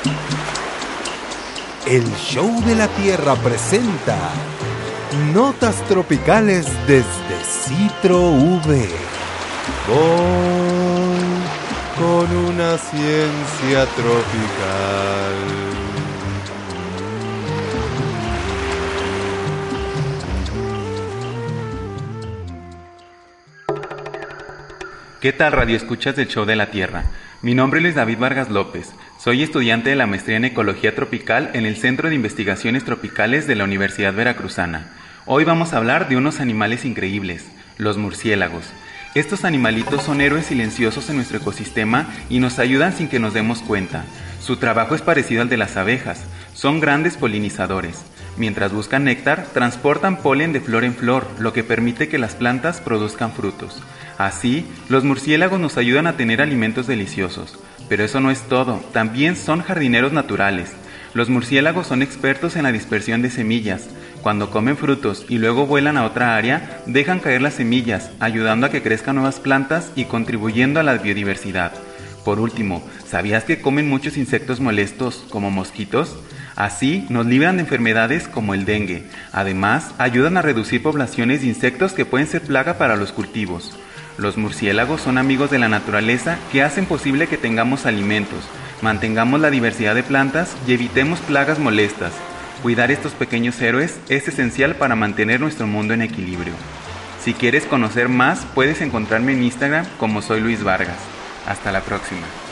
El Show de la Tierra presenta Notas Tropicales desde Citro V. Con una ciencia tropical. ¿Qué tal, radioescuchas del Show de la Tierra? Mi nombre es Luis David Vargas López. Soy estudiante de la maestría en Ecología Tropical en el Centro de Investigaciones Tropicales de la Universidad Veracruzana. Hoy vamos a hablar de unos animales increíbles, los murciélagos. Estos animalitos son héroes silenciosos en nuestro ecosistema y nos ayudan sin que nos demos cuenta. Su trabajo es parecido al de las abejas. Son grandes polinizadores. Mientras buscan néctar, transportan polen de flor en flor, lo que permite que las plantas produzcan frutos. Así, los murciélagos nos ayudan a tener alimentos deliciosos. Pero eso no es todo, también son jardineros naturales. Los murciélagos son expertos en la dispersión de semillas. Cuando comen frutos y luego vuelan a otra área, dejan caer las semillas, ayudando a que crezcan nuevas plantas y contribuyendo a la biodiversidad. Por último, ¿sabías que comen muchos insectos molestos, como mosquitos? Así, nos libran de enfermedades como el dengue. Además, ayudan a reducir poblaciones de insectos que pueden ser plaga para los cultivos. Los murciélagos son amigos de la naturaleza que hacen posible que tengamos alimentos, mantengamos la diversidad de plantas y evitemos plagas molestas. Cuidar estos pequeños héroes es esencial para mantener nuestro mundo en equilibrio. Si quieres conocer más, puedes encontrarme en Instagram como soy Luis Vargas. Hasta la próxima.